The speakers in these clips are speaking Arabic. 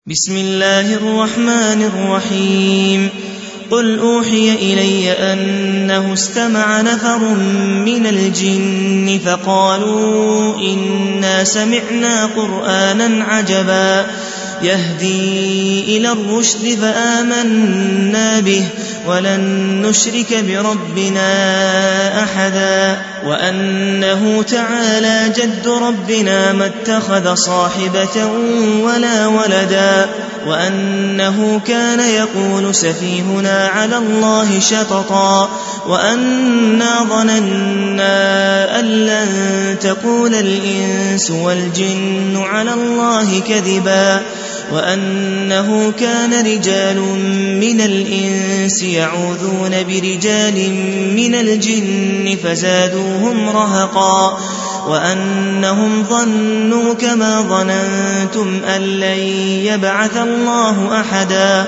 بسم الله الرحمن الرحيم قل أوحي إلي أنه استمع نفر من الجن فقالوا إنا سمعنا قرآنا عجبا يهدي إلى الرشد فآمنا به ولن نشرك بربنا أحدا وأنه تعالى جد ربنا ما اتخذ صاحبة ولا ولدا وأنه كان يقول سفيهنا على الله شططا وأنا ظننا أن لن تقول الإنس والجن على الله كذبا وأنه كان رجال من الإنس يعوذون برجال من الجن فزادوهم رهقا وأنهم ظنوا كما ظننتم أن لن يبعث الله أحدا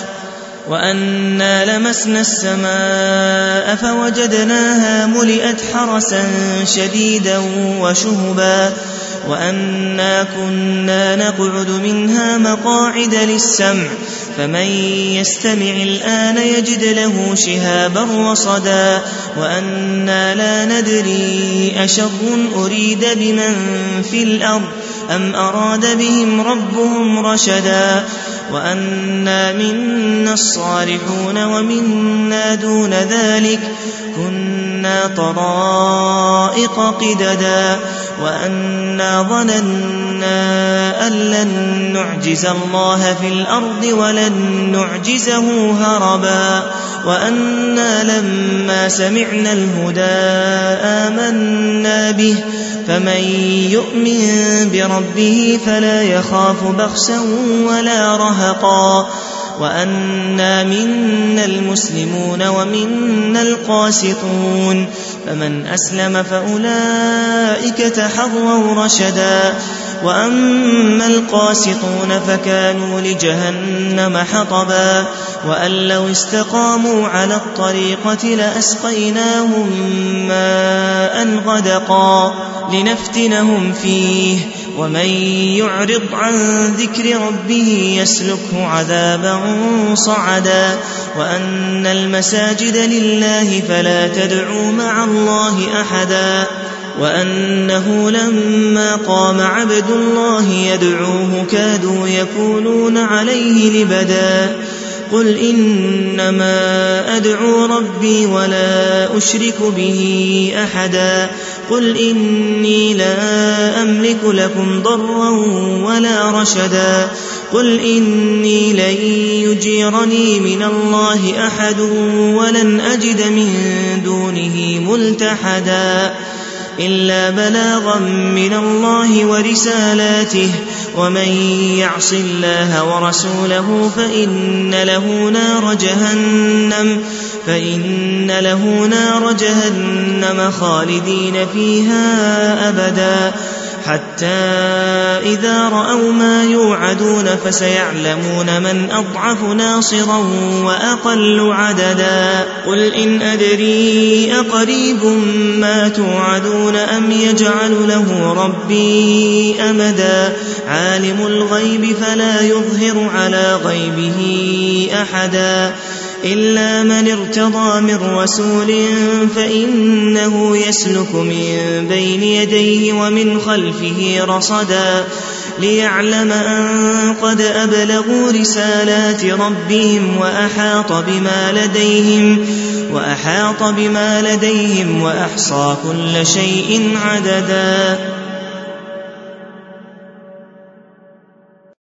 وأنا لمسنا السماء فوجدناها ملئت حرسا شديدا وشهبا وأنا كنا نقعد منها مقاعد للسمع فمن يستمع الآن يجد له شهابا رصدا وأنا لا ندري أشر أريد بمن في الأرض أم أراد بهم ربهم رشدا وأنا منا الصالحون ومنا دون ذلك كنا طرائق قددا وأنا ظننا أن لن نعجز الله في الأرض ولن نعجزه هربا وأنا لما سمعنا الهدى آمنا به فمن يؤمن بربه فلا يخاف بخسا ولا رهقا وأنا منا المسلمون ومنا القاسطون فمن أسلم فأولئك تحروا رشدا وأما القاسطون فكانوا لجهنم حطبا وأن لو استقاموا على الطريقة لأسقيناهم ماء غدقا لنفتنهم فيه ومن يعرض عن ذكر ربه يسلكه عذابا صعدا وأن المساجد لله فلا تدعوا مع الله أحدا وأنه لما قام عبد الله يدعوه كادوا يكونون عليه لبدا قل إنما أدعو ربي ولا أشرك به أحدا قل إني لا أملك لكم ضرا ولا رشدا قل إني لن يجيرني من الله أحد ولن أجد من دونه ملتحدا إلا بلاغا من الله ورسالاته ومن يعص الله ورسوله فإن له نار جهنم خالدين فيها أبدا حتى إذا رأوا ما يوعدون فسيعلمون من أضعف ناصرا وأقل عددا قل إن أدري أقريب ما توعدون أم يجعل له ربي أمدا عالم الغيب فلا يظهر على غيبه أحدا إلا من ارتضى من رسول فإنه يسلك من بين يديه ومن خلفه رصدا ليعلم أن قد أبلغوا رسالات ربهم وأحاط بما لديهم وأحصى كل شيء عددا